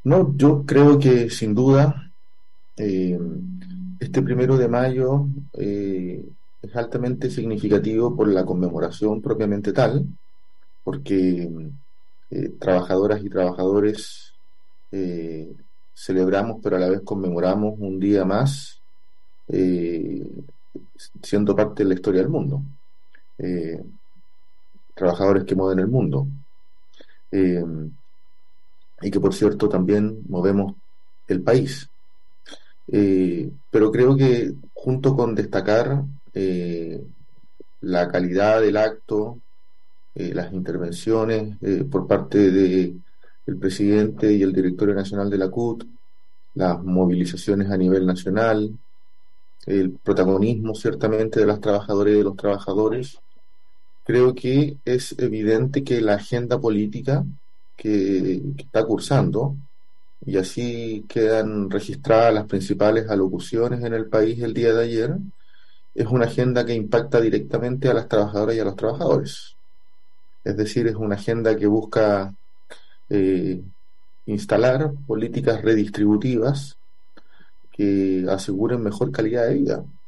No, yo creo que sin duda eh, este 1 de mayo es altamente significativo por la conmemoración propiamente tal, porque trabajadoras y trabajadores eh, celebramos, pero a la vez conmemoramos un día más, eh, siendo parte de la historia del mundo. Eh, Trabajadores que mueven el mundo. Eh, y que por cierto también movemos el país. Pero creo que junto con destacar la calidad del acto, las intervenciones por parte del presidente y el directorio nacional de la CUT, las movilizaciones a nivel nacional, el protagonismo ciertamente de las trabajadoras y de los trabajadores, creo que es evidente que la agenda política que está cursando, y así quedan registradas las principales alocuciones en el país el día de ayer, es una agenda que impacta directamente a las trabajadoras y a los trabajadores. Es decir, es una agenda que busca eh, instalar políticas redistributivas que aseguren mejor calidad de vida.